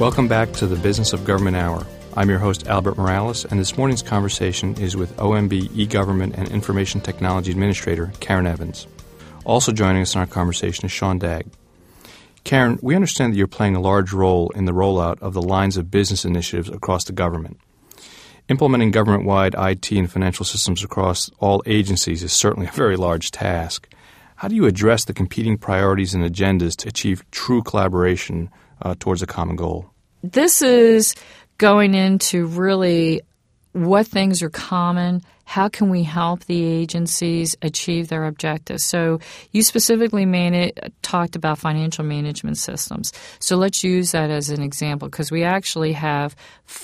Welcome back to the Business of Government Hour. I'm your host, Albert Morales, and this morning's conversation is with OMB eGovernment and Information Technology Administrator, Karen Evans. Also joining us in our conversation is Sean Dagg. Karen, we understand that you're playing a large role in the rollout of the lines of business initiatives across the government. Implementing government-wide IT and financial systems across all agencies is certainly a very large task. How do you address the competing priorities and agendas to achieve true collaboration towards a common goal? This is going into really what things are common, how can we help the agencies achieve their objectives. So you specifically talked about financial management systems. So let's use that as an example because we actually have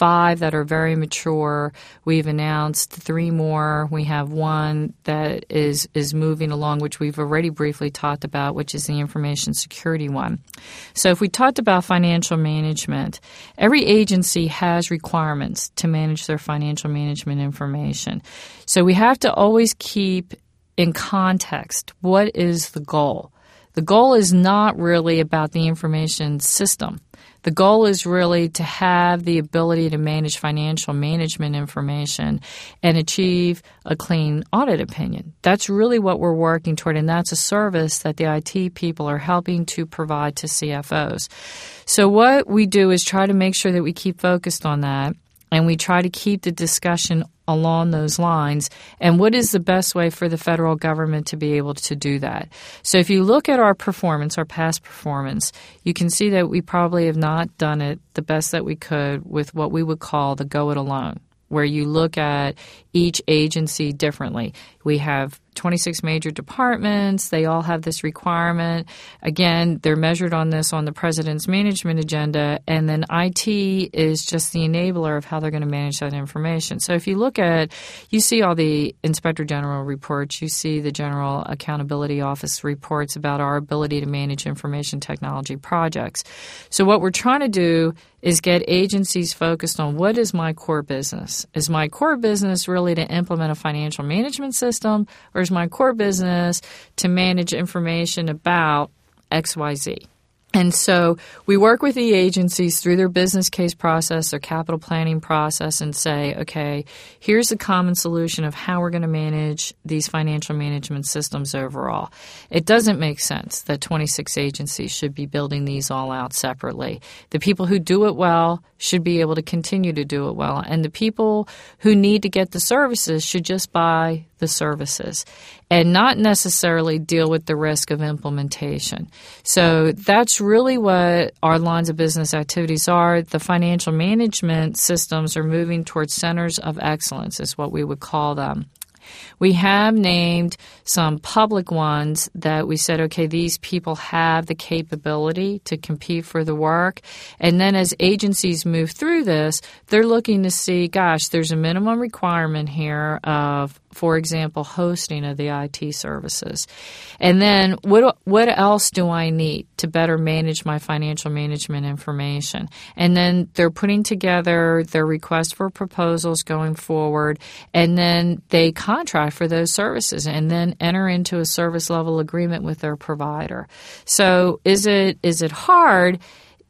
5 that are very mature. We've announced 3 more. We have 1 that is moving along, which we've already briefly talked about, which is the information security one. So if we talked about financial management, every agency has requirements to manage their financial management information. So we have to always keep in context what is the goal. The goal is not really about the information system. The goal is really to have the ability to manage financial management information and achieve a clean audit opinion. That's really what we're working toward, and that's a service that the IT people are helping to provide to CFOs. So what we do is try to make sure that we keep focused on that, and we try to keep the discussion along those lines, and what is the best way for the federal government to be able to do that. So if you look at our performance, our past performance, you can see that we probably have not done it the best that we could with what we would call the go it alone, where you look at each agency differently. We have 26 major departments. They all have this requirement. Again, they're measured on this on the president's management agenda, and then IT is just the enabler of how they're going to manage that information. So if you look at, you see all the Inspector General reports, you see the General Accountability Office reports about our ability to manage information technology projects. So what we're trying to do is get agencies focused on what is my core business. Is my core business really to implement a financial management system, or is my core business to manage information about XYZ? And so we work with the agencies through their business case process, their capital planning process, and say, okay, here's the common solution of how we're going to manage these financial management systems overall. It doesn't make sense that 26 agencies should be building these all out separately. The people who do it well should be able to continue to do it well, and the people who need to get the services should just buy the services and not necessarily deal with the risk of implementation. So that's really what our lines of business activities are. The financial management systems are moving towards centers of excellence, is what we would call them. We have named some public ones that we said, okay, these people have the capability to compete for the work. And then as agencies move through this, they're looking to see, gosh, there's a minimum requirement here of, for example, hosting of the IT services. And then what else do I need to better manage my financial management information? And then they're putting together their request for proposals going forward, and then they contract for those services and then enter into a service level agreement with their provider. So is it hard?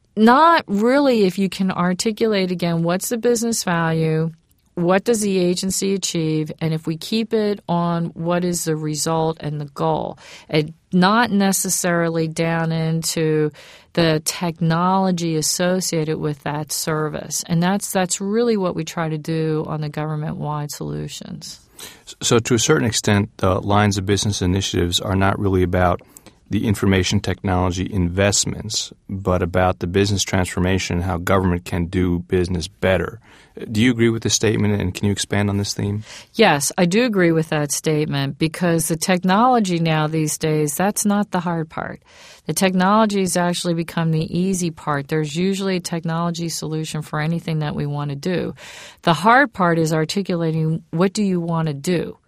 Not really, if you can articulate, again, what's the business value, what does the agency achieve, and if we keep it on what is the result and the goal, and not necessarily down into the technology associated with that service. And that's really what we try to do on the government-wide solutions. So to a certain extent, the lines of business initiatives are not really about the information technology investments, but about the business transformation and how government can do business better. Do you agree with this statement, and can you expand on this theme? Yes, I do agree with that statement, because the technology now these days, that's not the hard part. The technology has actually become the easy part. There's usually a technology solution for anything that we want to do. The hard part is articulating, what do you want to do?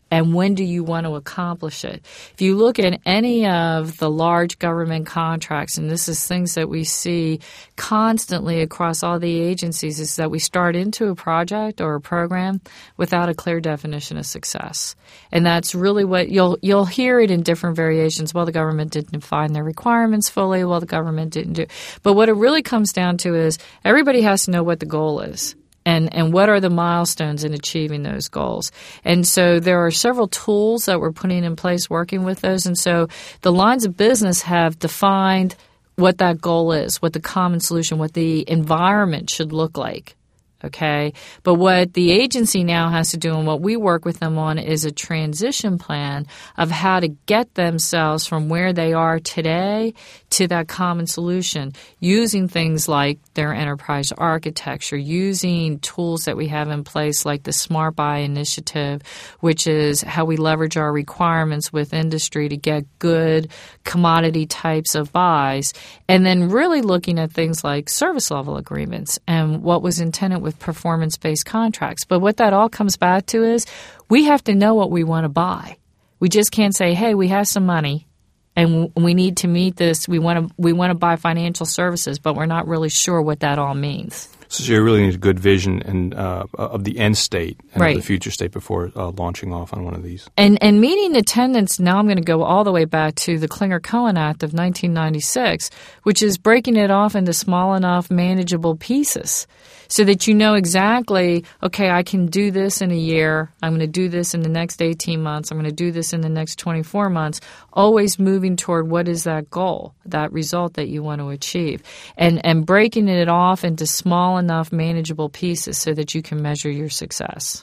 and when do you want to accomplish it? If you look at any of the large government contracts, and this is things that we see constantly across all the agencies, is that we start into a project or a program without a clear definition of success. And that's really what you'll hear it in different variations. Well, the government didn't define their requirements fully. Well, the government didn't do. But what it really comes down to is everybody has to know what the goal is. And what are the milestones in achieving those goals? And so there are several tools that we're putting in place working with those. And so the lines of business have defined what that goal is, what the common solution, what the environment should look like. Okay. But what the agency now has to do and what we work with them on is a transition plan of how to get themselves from where they are today to that common solution using things like their enterprise architecture, using tools that we have in place like the Smart Buy initiative, which is how we leverage our requirements with industry to get good commodity types of buys, and then really looking at things like service level agreements and what was intended with performance-based contracts. But what that all comes back to is we have to know what we want to buy. We just can't say, hey, we have some money and we need to meet this. We want to buy financial services, but we're not really sure what that all means. So you really need a good vision and of the end state and right. of the future state before launching off on one of these. And meeting attendance, now I'm going to go all the way back to the Clinger-Cohen Act of 1996, which is breaking it off into small enough, manageable pieces so that you know exactly, okay, I can do this in a year. I'm going to do this in the next 18 months. I'm going to do this in the next 24 months, always moving toward what is that goal, that result that you want to achieve, and breaking it off into small enough manageable pieces so that you can measure your success.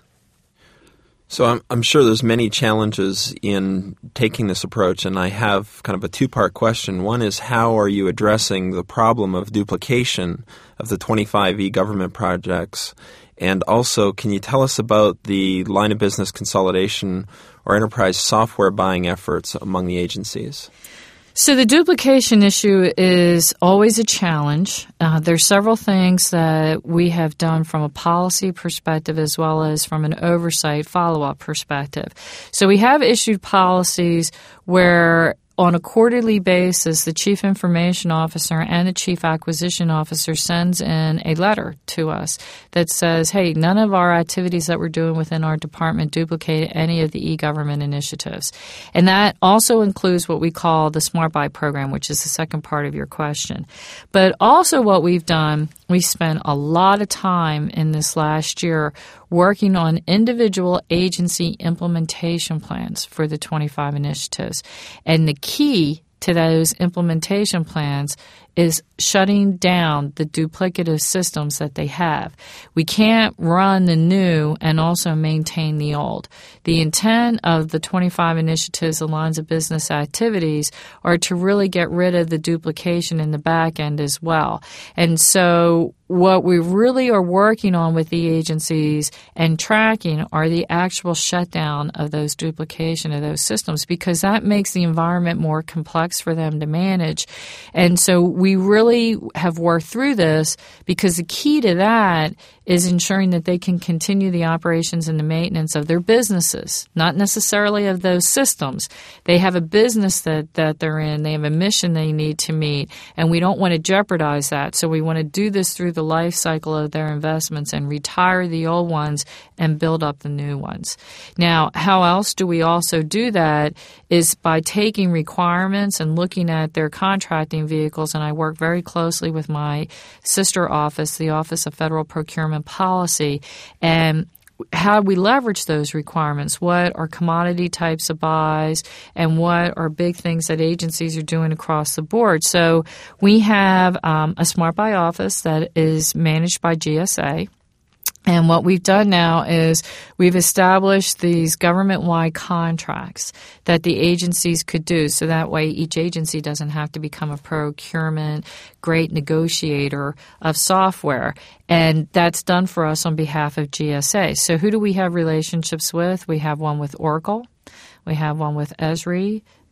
So I'm sure there's many challenges in taking this approach, and I have kind of a two-part question. One is, how are you addressing the problem of duplication of the 25 e-government projects? And also, can you tell us about the line of business consolidation or enterprise software buying efforts among the agencies? So the duplication issue is always a challenge. There's several things that we have done from a policy perspective as well as from an oversight follow-up perspective. So we have issued policies where on a quarterly basis, the Chief Information Officer and the Chief Acquisition Officer sends in a letter to us that says, hey, none of our activities that we're doing within our department duplicate any of the e-government initiatives. And that also includes what we call the Smart Buy program, which is the second part of your question. But also what we've done, we spent a lot of time in this last year working on individual agency implementation plans for the 25 initiatives. And the key to those implementation plans is shutting down the duplicative systems that they have. We can't run the new and also maintain the old. The intent of the 25 initiatives, the lines of business activities, are to really get rid of the duplication in the back end as well. And so what we really are working on with the agencies and tracking are the actual shutdown of those duplication of those systems, because that makes the environment more complex for them to manage. And so we really have worked through this because the key to that is ensuring that they can continue the operations and the maintenance of their businesses, not necessarily of those systems. They have a business that they're in. They have a mission they need to meet, and we don't want to jeopardize that. So we want to do this through the life cycle of their investments and retire the old ones and build up the new ones. Now, how else do we also do that is by taking requirements and looking at their contracting vehicles, and I work very closely with my sister office, the Office of Federal Procurement Policy, and how do we leverage those requirements? What are commodity types of buys and what are big things that agencies are doing across the board? So we have a Smart Buy office that is managed by GSA. And what we've done now is we've established these government-wide contracts that the agencies could do. So that way each agency doesn't have to become a procurement great negotiator of software. And that's done for us on behalf of GSA. So who do we have relationships with? We have one with Oracle. We have one with Esri,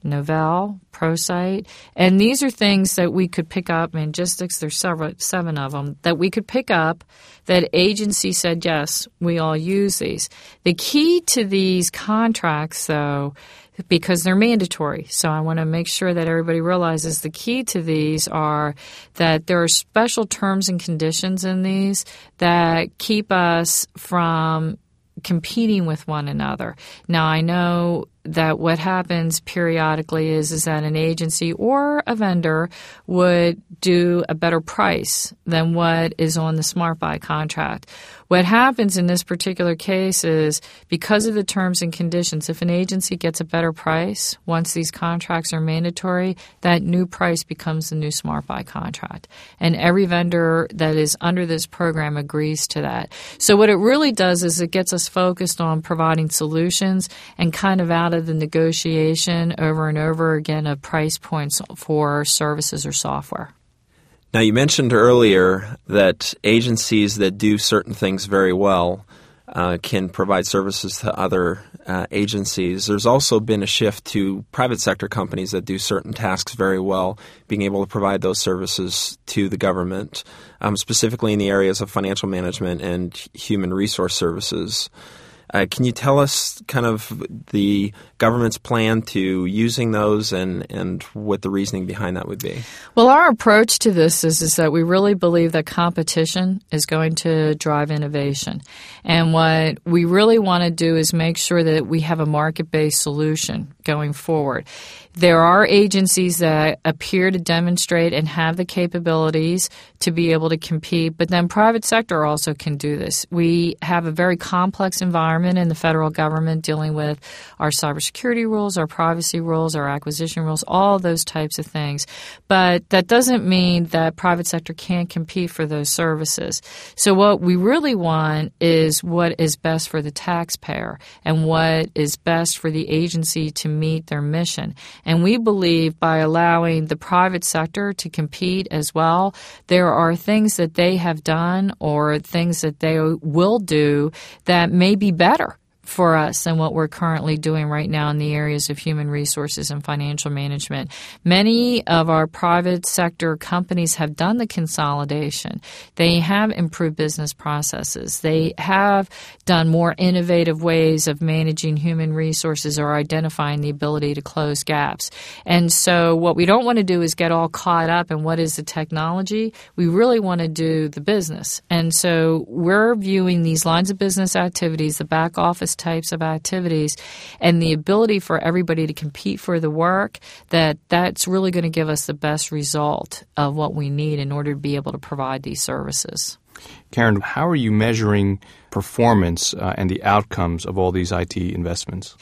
Novell, ProSite. And these are things that we could pick up, Mangistics, there's seven of them, that we could pick up that agency said, yes, we all use these. The key to these contracts, though, because they're mandatory. So I want to make sure that everybody realizes the key to these are that there are special terms and conditions in these that keep us from competing with one another. Now, I know that what happens periodically is that an agency or a vendor would do a better price than what is on the SmartBuy contract. What happens in this particular case is because of the terms and conditions, if an agency gets a better price, once these contracts are mandatory, that new price becomes the new SmartBuy contract. And every vendor that is under this program agrees to that. So what it really does is it gets us focused on providing solutions and kind of out of the negotiation over and over again of price points for services or software. Now, you mentioned earlier that agencies that do certain things very well can provide services to other agencies. There's also been a shift to private sector companies that do certain tasks very well, being able to provide those services to the government, specifically in the areas of financial management and human resource services. Can you tell us kind of the government's plan to using those and what the reasoning behind that would be? Well, our approach to this is that we really believe that competition is going to drive innovation. And what we really want to do is make sure that we have a market-based solution going forward. There are agencies that appear to demonstrate and have the capabilities to be able to compete, but then private sector also can do this. We have a very complex environment in the federal government dealing with our cybersecurity rules, our privacy rules, our acquisition rules, all those types of things. But that doesn't mean that private sector can't compete for those services. So what we really want is what is best for the taxpayer and what is best for the agency to meet their mission. And we believe by allowing the private sector to compete as well, there are things that they have done or things that they will do that may be better for us than what we're currently doing right now in the areas of human resources and financial management. Many of our private sector companies have done the consolidation. They have improved business processes. They have done more innovative ways of managing human resources or identifying the ability to close gaps. And so what we don't want to do is get all caught up in what is the technology. We really want to do the business. And so we're viewing these lines of business activities, the back office types of activities, and the ability for everybody to compete for the work, that's really going to give us the best result of what we need in order to be able to provide these services. Karen, how are you measuring performance and the outcomes of all these IT investments?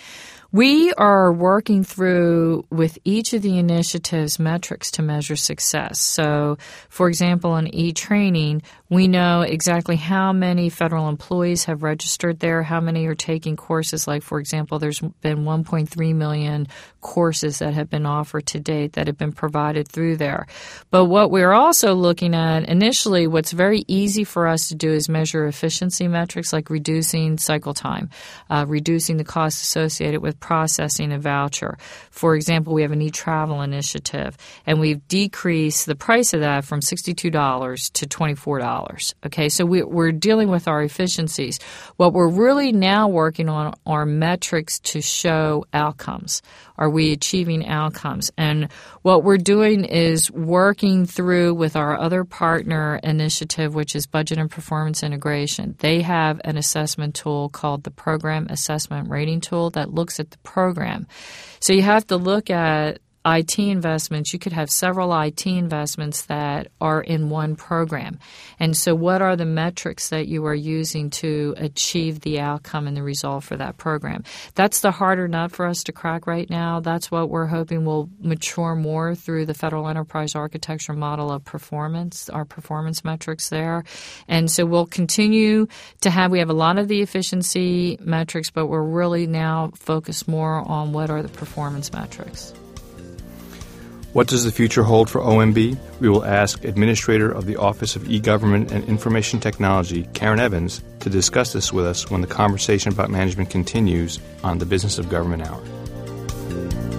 We are working through, with each of the initiatives, metrics to measure success. So, for example, in e-training, we know exactly how many federal employees have registered there, how many are taking courses. Like, for example, there's been 1.3 million courses that have been offered to date that have been provided through there. But what we're also looking at, initially, what's very easy for us to do is measure efficiency metrics like reducing cycle time, reducing the costs associated with processing a voucher. For example, we have an e-travel initiative, and we've decreased the price of that from $62 to $24. Okay, so we're dealing with our efficiencies. What we're really now working on are metrics to show outcomes. Are we achieving outcomes? And what we're doing is working through with our other partner initiative, which is Budget and Performance Integration. They have an assessment tool called the Program Assessment Rating Tool that looks at the program. So you have to look at IT investments. You could have several IT investments that are in one program. And so what are the metrics that you are using to achieve the outcome and the result for that program? That's the harder nut for us to crack right now. That's what we're hoping will mature more through the Federal Enterprise Architecture model of performance, our performance metrics there. And so we'll continue to we have a lot of the efficiency metrics, but we're really now focused more on what are the performance metrics. What does the future hold for OMB? We will ask Administrator of the Office of E-Government and Information Technology, Karen Evans, to discuss this with us when the conversation about management continues on the Business of Government Hour.